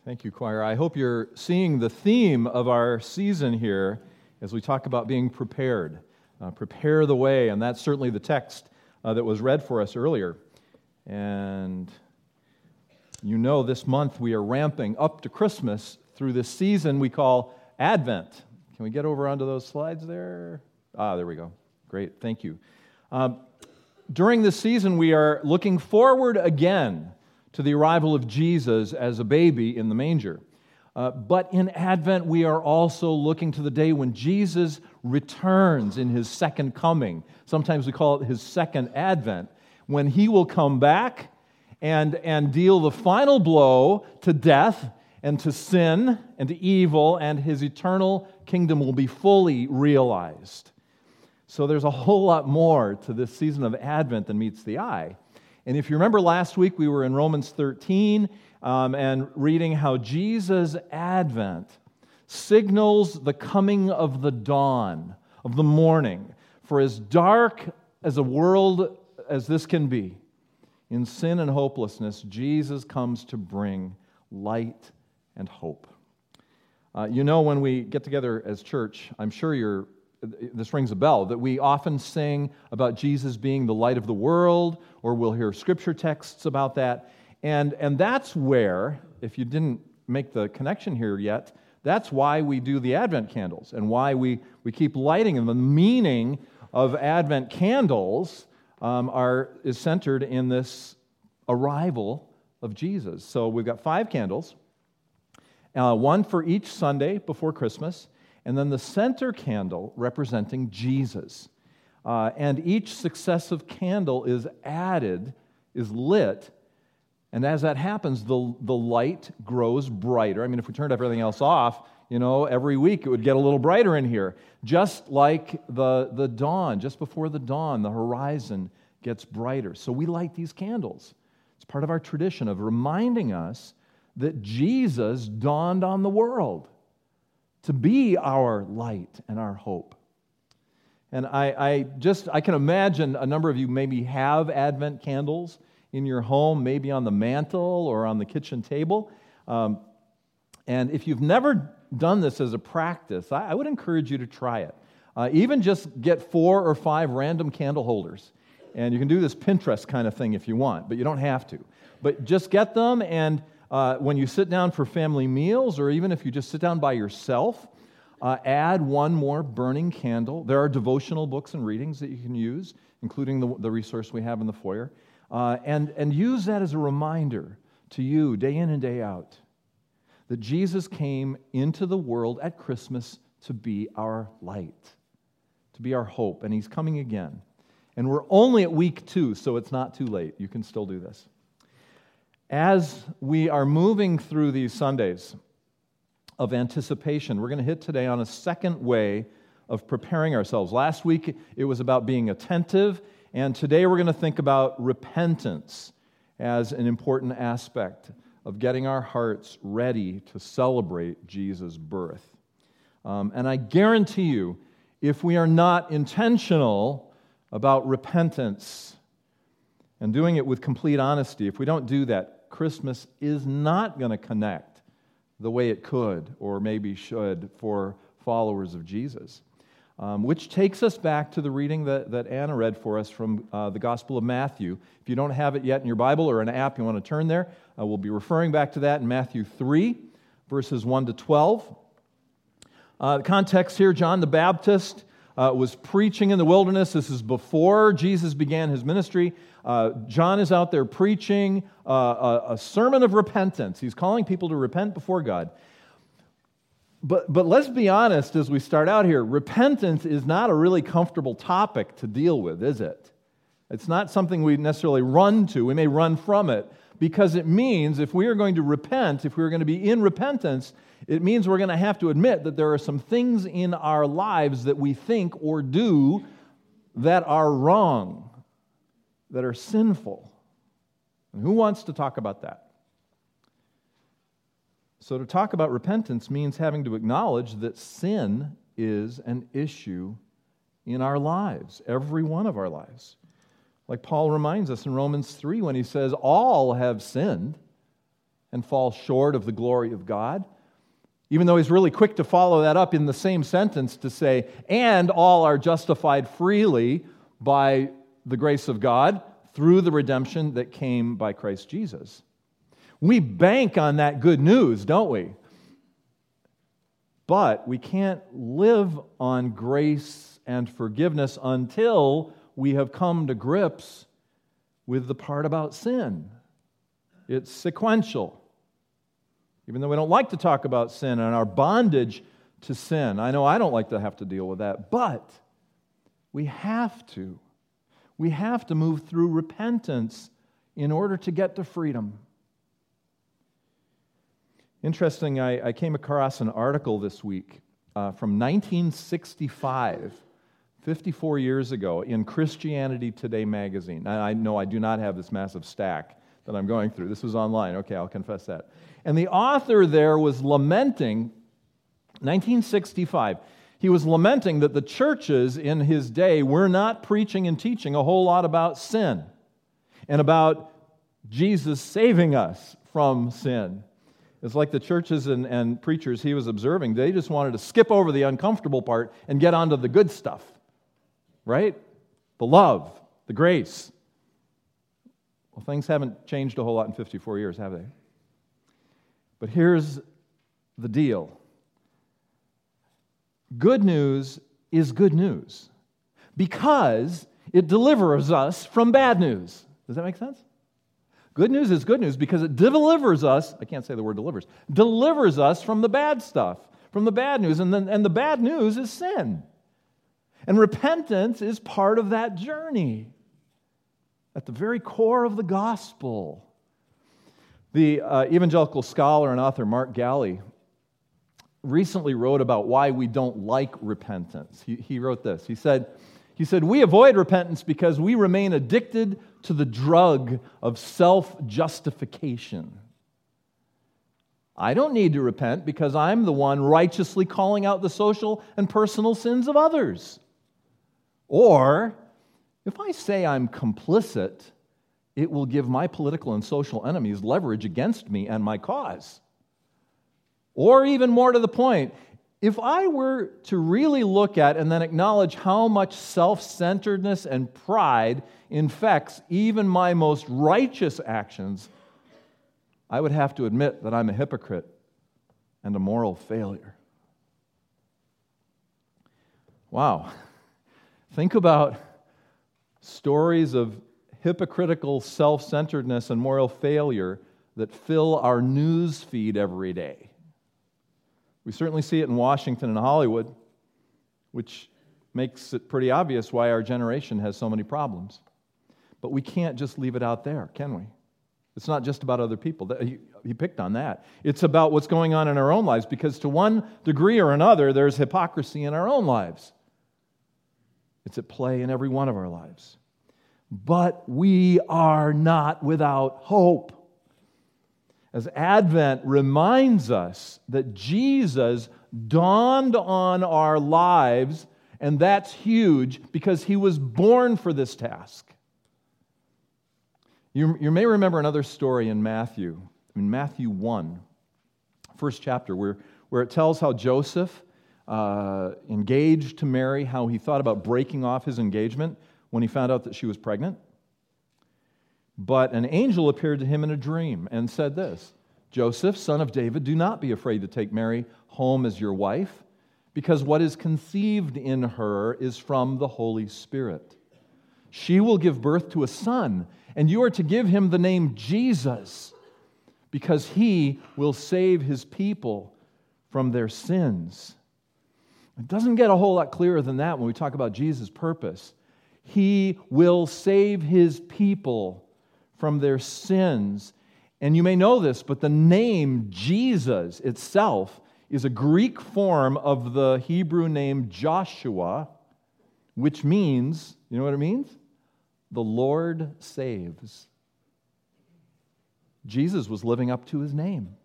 Thank you, choir. I hope you're seeing the theme of our season here as we talk about being prepared. Prepare the way, and that's certainly the text that was read for us earlier. And you know this month we are ramping up to Christmas through this season we call Advent. Can we get over onto those slides there? There we go. Great, thank you. During this season we are looking forward again to the arrival of Jesus as a baby in the manger. But in Advent, we are also looking to the day when Jesus returns in his second coming. Sometimes we call it his second advent, when he will come back and deal the final blow to death and to sin and to evil, and his eternal kingdom will be fully realized. So there's a whole lot more to this season of Advent than meets the eye. And if you remember last week, we were in Romans 13 and reading how Jesus' advent signals the coming of the dawn, of the morning. For as dark as a world as this can be, in sin and hopelessness, Jesus comes to bring light and hope. When we get together as church, I'm sure this rings a bell, that we often sing about Jesus being the light of the world, or we'll hear scripture texts about that. And that's where, if you didn't make the connection here yet, that's why we do the Advent candles and why we keep lighting them. The meaning of Advent candles is centered in this arrival of Jesus. So we've got 5 candles, one for each Sunday before Christmas, and then the center candle representing Jesus. And each successive candle is lit, and as that happens, the light grows brighter. I mean, if we turned everything else off, every week it would get a little brighter in here. Just like the dawn, just before the dawn, the horizon gets brighter. So we light these candles. It's part of our tradition of reminding us that Jesus dawned on the world to be our light and our hope. And I can imagine a number of you maybe have Advent candles in your home, maybe on the mantle or on the kitchen table. And if you've never done this as a practice, I would encourage you to try it. Even just get 4 or 5 random candle holders. And you can do this Pinterest kind of thing if you want, but you don't have to. But just get them, and when you sit down for family meals, or even if you just sit down by yourself, add one more burning candle. There are devotional books and readings that you can use, including the resource we have in the foyer, and use that as a reminder to you, day in and day out, that Jesus came into the world at Christmas to be our light, to be our hope, and he's coming again. And we're only at week 2, so it's not too late. You can still do this. As we are moving through these Sundays of anticipation, we're going to hit today on a second way of preparing ourselves. Last week, it was about being attentive, and today we're going to think about repentance as an important aspect of getting our hearts ready to celebrate Jesus' birth. And I guarantee you, if we are not intentional about repentance and doing it with complete honesty, if we don't do that, Christmas is not going to connect the way it could or maybe should for followers of Jesus. Which takes us back to the reading that Anna read for us from the Gospel of Matthew. If you don't have it yet in your Bible or an app, you want to turn there, we'll be referring back to that in Matthew 3, verses 1 to 12. The context here, John the Baptist was preaching in the wilderness. This is before Jesus began his ministry. John is out there preaching a sermon of repentance. He's calling people to repent before God. But let's be honest as we start out here. Repentance is not a really comfortable topic to deal with, is it? It's not something we necessarily run to. We may run from it because it means if we are going to repent, if we're going to be in repentance, it means we're going to have to admit that there are some things in our lives that we think or do that are wrong, that are sinful. And who wants to talk about that? So to talk about repentance means having to acknowledge that sin is an issue in our lives, every one of our lives. Like Paul reminds us in Romans 3 when he says, all have sinned and fall short of the glory of God. Even though he's really quick to follow that up in the same sentence to say, and all are justified freely by the grace of God through the redemption that came by Christ Jesus. We bank on that good news, don't we? But we can't live on grace and forgiveness until we have come to grips with the part about sin. It's sequential. Even though we don't like to talk about sin and our bondage to sin. I know I don't like to have to deal with that, but we have to. We have to move through repentance in order to get to freedom. Interesting, I came across an article this week from 1965, 54 years ago, in Christianity Today magazine. I know I do not have this massive stack that I'm going through. This was online. Okay, I'll confess that. And the author there was lamenting, 1965, he was lamenting that the churches in his day were not preaching and teaching a whole lot about sin and about Jesus saving us from sin. It's like the churches and preachers he was observing, they just wanted to skip over the uncomfortable part and get onto the good stuff, right? The love, the grace. Well, things haven't changed a whole lot in 54 years, have they? But here's the deal. Good news is good news because it delivers us from bad news. Does that make sense? Good news is good news because it delivers us, I can't say the word delivers us from the bad stuff, from the bad news, and the bad news is sin. And repentance is part of that journey at the very core of the gospel. The evangelical scholar and author Mark Galli recently wrote about why we don't like repentance. He wrote this. He said, we avoid repentance because we remain addicted to the drug of self-justification. I don't need to repent because I'm the one righteously calling out the social and personal sins of others. Or, if I say I'm complicit, it will give my political and social enemies leverage against me and my cause. Or even more to the point, if I were to really look at and then acknowledge how much self-centeredness and pride infects even my most righteous actions, I would have to admit that I'm a hypocrite and a moral failure. Wow. Think about stories of hypocritical self-centeredness and moral failure that fill our news feed every day. We certainly see it in Washington and Hollywood, which makes it pretty obvious why our generation has so many problems. But we can't just leave it out there, can we? It's not just about other people. He picked on that. It's about what's going on in our own lives, because to one degree or another, there's hypocrisy in our own lives. It's at play in every one of our lives. But we are not without hope. As Advent reminds us that Jesus dawned on our lives, and that's huge because he was born for this task. You may remember another story in Matthew 1, first chapter, where it tells how Joseph engaged to Mary, how he thought about breaking off his engagement when he found out that she was pregnant. But an angel appeared to him in a dream and said this, Joseph, son of David, do not be afraid to take Mary home as your wife, because what is conceived in her is from the Holy Spirit. She will give birth to a son, and you are to give him the name Jesus, because he will save his people from their sins. It doesn't get a whole lot clearer than that when we talk about Jesus' purpose. He will save his people from their sins. And you may know this, but the name Jesus itself is a Greek form of the Hebrew name Joshua, which means, you know what it means? The Lord saves. Jesus was living up to his name.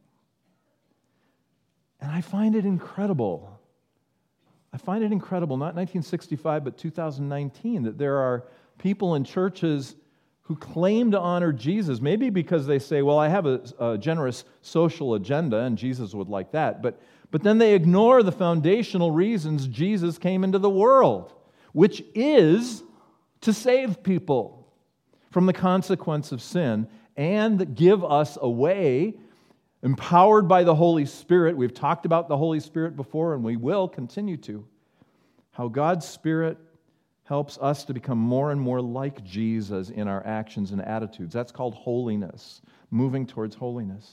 And I find it incredible. Not 1965, but 2019, that there are people in churches who claim to honor Jesus, maybe because they say, well, I have a generous social agenda, and Jesus would like that, but then they ignore the foundational reasons Jesus came into the world, which is to save people from the consequence of sin and give us a way, empowered by the Holy Spirit. We've talked about the Holy Spirit before, and we will continue to. How God's Spirit helps us to become more and more like Jesus in our actions and attitudes. That's called holiness, moving towards holiness.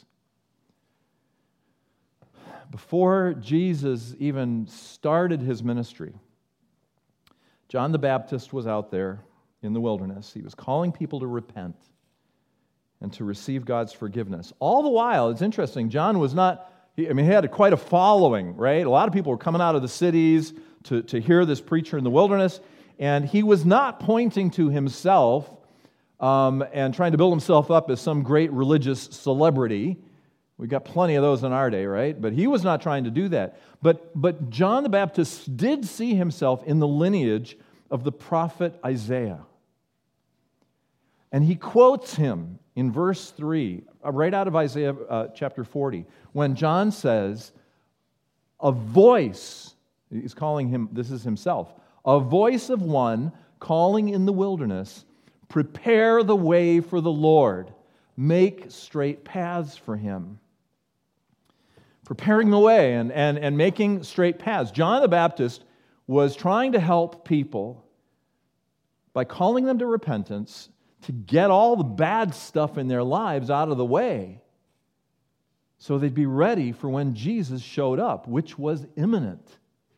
Before Jesus even started his ministry, John the Baptist was out there in the wilderness. He was calling people to repent and to receive God's forgiveness. All the while, it's interesting, John was not, he had quite a following, right? A lot of people were coming out of the cities to hear this preacher in the wilderness, and he was not pointing to himself and trying to build himself up as some great religious celebrity. We've got plenty of those in our day, right? But he was not trying to do that. But John the Baptist did see himself in the lineage of the prophet Isaiah. And he quotes him in verse 3, right out of Isaiah chapter 40, when John says, a voice, he's calling him, this is himself, a voice of one calling in the wilderness, prepare the way for the Lord, make straight paths for him. Preparing the way and making straight paths. John the Baptist was trying to help people by calling them to repentance to get all the bad stuff in their lives out of the way so they'd be ready for when Jesus showed up, which was imminent.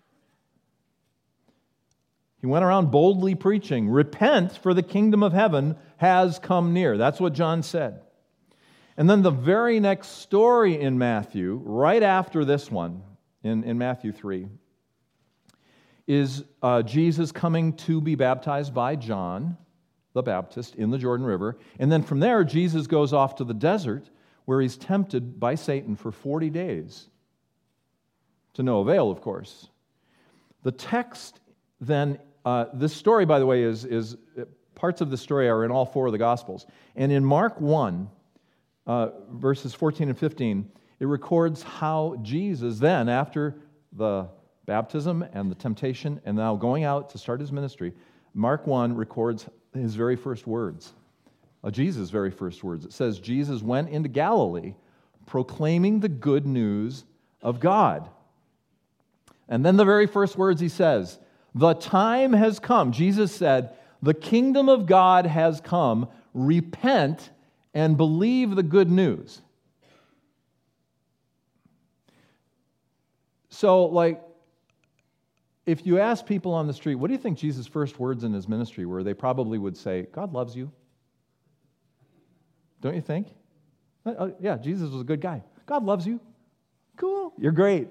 He went around boldly preaching, repent, for the kingdom of heaven has come near. That's what John said. And then the very next story in Matthew, right after this one, in Matthew 3, is Jesus coming to be baptized by John the Baptist in the Jordan River. And then from there, Jesus goes off to the desert where he's tempted by Satan for 40 days. To no avail, of course. The text then, this story, by the way, is parts of the story are in all four of the Gospels. And in Mark 1, verses 14 and 15, it records how Jesus then, after the baptism and the temptation, and now going out to start his ministry, Mark 1 records his very first words, Jesus' very first words. It says, Jesus went into Galilee proclaiming the good news of God. And then the very first words he says, the time has come. Jesus said, the kingdom of God has come. Repent and believe the good news. So, if you ask people on the street, what do you think Jesus' first words in his ministry were? They probably would say, God loves you. Don't you think? Yeah, Jesus was a good guy. God loves you. Cool. You're great.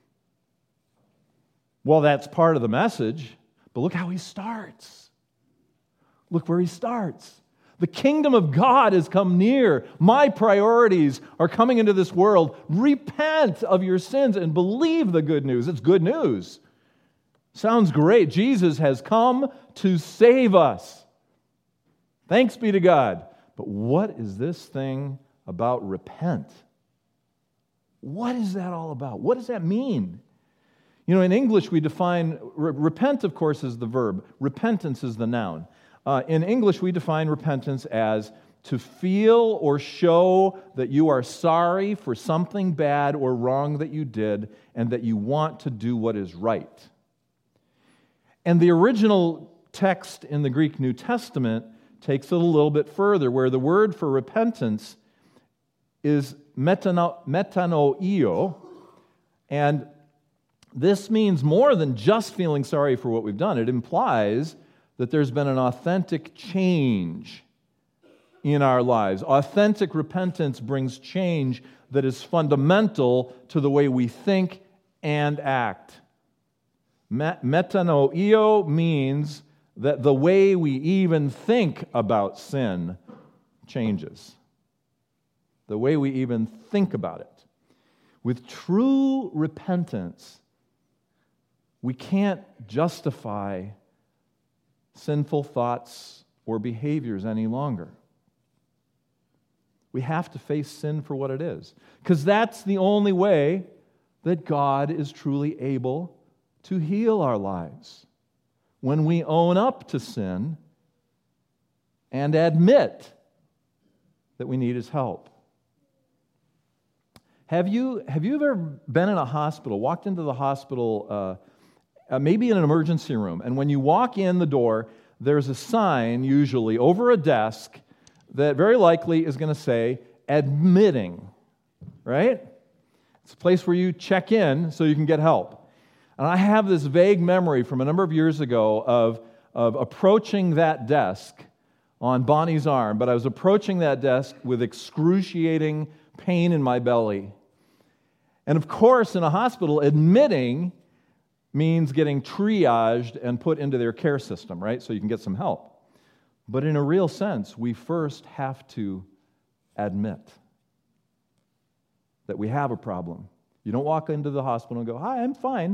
Well, that's part of the message, but look how he starts. Look where he starts. The kingdom of God has come near. My priorities are coming into this world. Repent of your sins and believe the good news. It's good news. Sounds great. Jesus has come to save us. Thanks be to God. But what is this thing about repent? What is that all about? What does that mean? In English we define, repent, of course, is the verb. Repentance is the noun. In English we define repentance as to feel or show that you are sorry for something bad or wrong that you did and that you want to do what is right. And the original text in the Greek New Testament takes it a little bit further, where the word for repentance is metanoio, and this means more than just feeling sorry for what we've done. It implies that there's been an authentic change in our lives. Authentic repentance brings change that is fundamental to the way we think and act. Metanoio means that the way we even think about sin changes. The way we even think about it. With true repentance, we can't justify sinful thoughts or behaviors any longer. We have to face sin for what it is, because that's the only way that God is truly able to heal our lives. When we own up to sin and admit that we need His help. Have you ever been in a hospital, walked into the hospital, maybe in an emergency room, and when you walk in the door, there's a sign usually over a desk that very likely is going to say, admitting, right? It's a place where you check in so you can get help. And I have this vague memory from a number of years ago of approaching that desk on Bonnie's arm, but I was approaching that desk with excruciating pain in my belly. And of course, in a hospital, admitting means getting triaged and put into their care system, right? So you can get some help. But in a real sense, we first have to admit that we have a problem. You don't walk into the hospital and go, "Hi, I'm fine.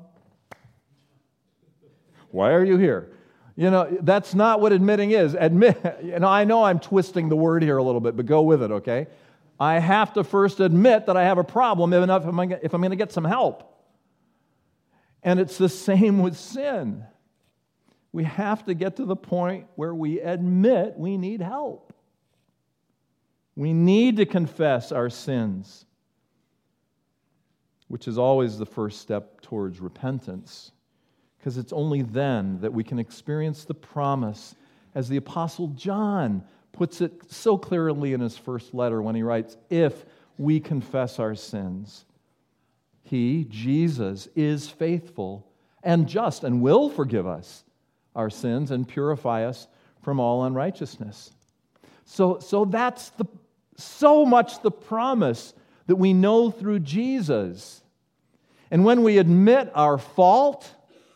Why are you here?" That's not what admitting is. I know I'm twisting the word here a little bit, but go with it, okay? I have to first admit that I have a problem if I'm going to get some help. And it's the same with sin. We have to get to the point where we admit we need help. We need to confess our sins, which is always the first step towards repentance, because it's only then that we can experience the promise, as the Apostle John puts it so clearly in his first letter when he writes, "If we confess our sins, He, Jesus, is faithful and just and will forgive us our sins and purify us from all unrighteousness." So that's so much the promise that we know through Jesus. And when we admit our fault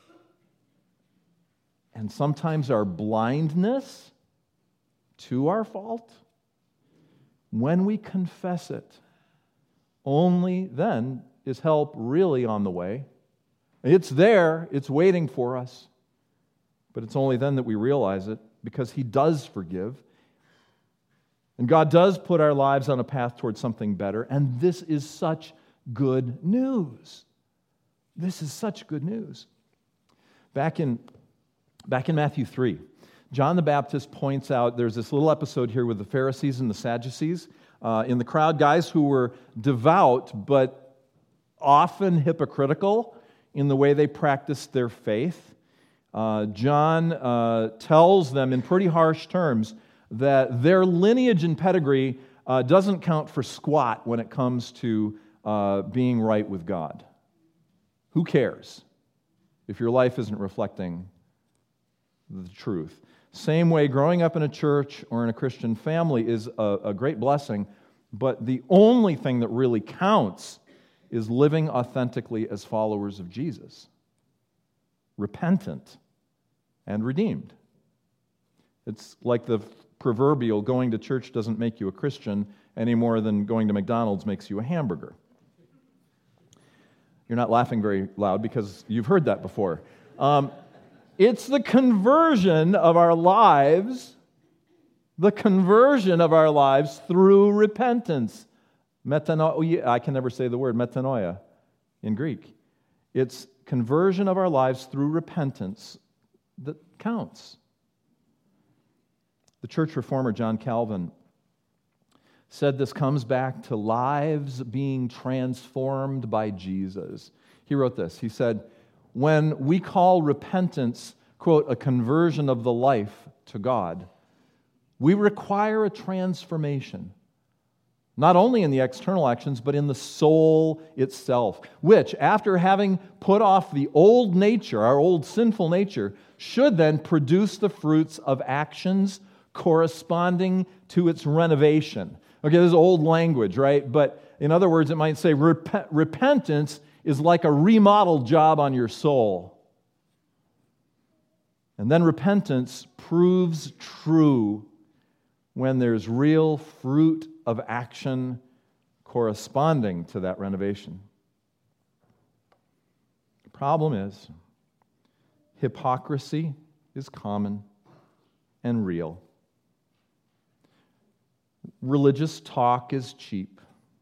and sometimes our blindness to our fault, when we confess it, only then is help really on the way. It's there, it's waiting for us, but it's only then that we realize it, because He does forgive. And God does put our lives on a path towards something better, and this is such good news. This is such good news. Back in Matthew 3, John the Baptist points out, there's this little episode here with the Pharisees and the Sadducees in the crowd, guys who were devout but often hypocritical in the way they practiced their faith. John tells them in pretty harsh terms that their lineage and pedigree doesn't count for squat when it comes to being right with God. Who cares if your life isn't reflecting the truth? Same way, growing up in a church or in a Christian family is a great blessing, but the only thing that really counts is living authentically as followers of Jesus, repentant and redeemed. It's like the proverbial going to church doesn't make you a Christian any more than going to McDonald's makes you a hamburger. You're not laughing very loud because you've heard that before. It's the conversion of our lives, through repentance. Metanoia, I can never say the word metanoia in Greek. It's conversion of our lives through repentance that counts. The church reformer John Calvin said this comes back to lives being transformed by Jesus. He wrote this. He said, when we call repentance, quote, a conversion of the life to God, we require a transformation, not only in the external actions, but in the soul itself, which, after having put off the old nature, our old sinful nature, should then produce the fruits of actions corresponding to its renovation. Okay, this is old language, right? But in other words, it might say repentance is like a remodel job on your soul. And then repentance proves true when there's real fruit of action corresponding to that renovation. The problem is, hypocrisy is common, and real. Religious talk is cheap.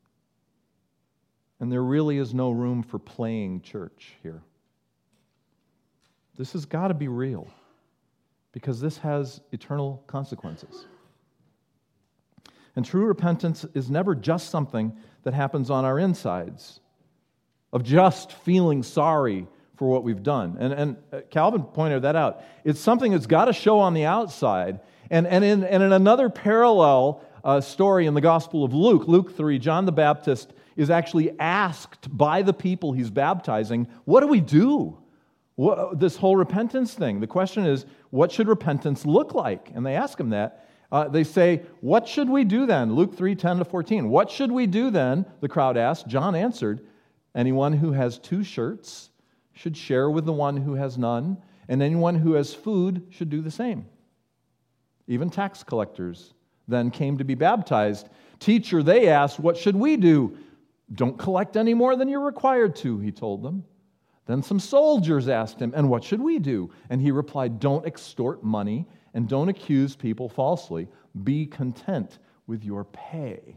And there really is no room for playing church here. This has got to be real, because this has eternal consequences. And true repentance is never just something that happens on our insides, of just feeling sorry for what we've done. And Calvin pointed that out. It's something that's got to show on the outside. And in another parallel story in the Gospel of Luke, Luke 3, John the Baptist is actually asked by the people he's baptizing, what do we do? This whole repentance thing. The question is, what should repentance look like? And they ask him that. They say, what should we do then? Luke 3, 10-14. What should we do then? The crowd asked. John answered, anyone who has 2 shirts should share with the one who has none, and anyone who has food should do the same. Even tax collectors then came to be baptized. Teacher, they asked, what should we do? Don't collect any more than you're required to, he told them. Then some soldiers asked him, and what should we do? And he replied, don't extort money and don't accuse people falsely. Be content with your pay.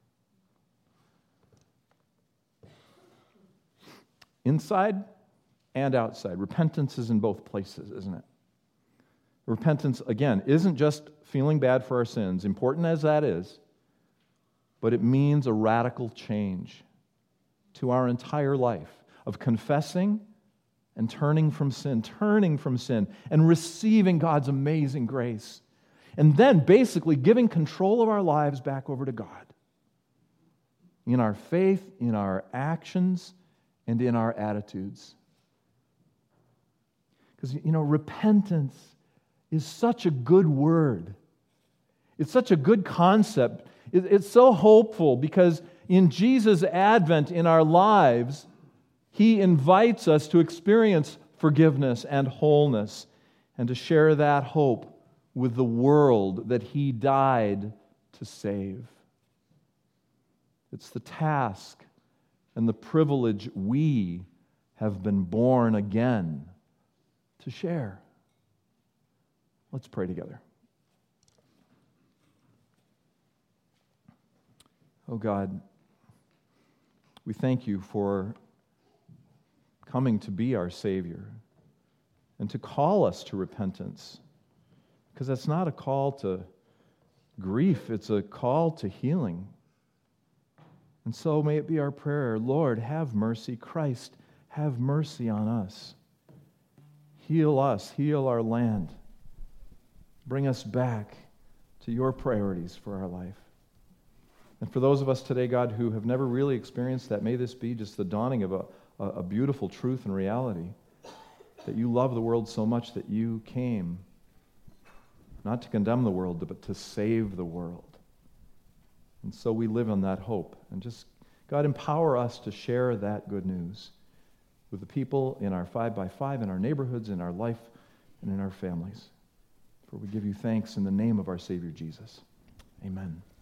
Inside and outside. Repentance is in both places, isn't it? Repentance, again, isn't just feeling bad for our sins, important as that is, but it means a radical change to our entire life of confessing and turning from sin, and receiving God's amazing grace, and then basically giving control of our lives back over to God in our faith, in our actions, and in our attitudes. Because, repentance is such a good word. It's such a good concept. It's so hopeful because in Jesus' advent in our lives, He invites us to experience forgiveness and wholeness and to share that hope with the world that He died to save. It's the task and the privilege we have been born again to share. Let's pray together. Oh God, we thank You for coming to be our Savior and to call us to repentance, because that's not a call to grief, it's a call to healing. And so may it be our prayer, Lord, have mercy. Christ, have mercy on us. Heal us, heal our land. Bring us back to Your priorities for our life. And for those of us today, God, who have never really experienced that, may this be just the dawning of a beautiful truth and reality, that You love the world so much that You came not to condemn the world, but to save the world. And so we live on that hope. And just, God, empower us to share that good news with the people in our 5x5, in our neighborhoods, in our life, and in our families. For we give You thanks in the name of our Savior Jesus. Amen.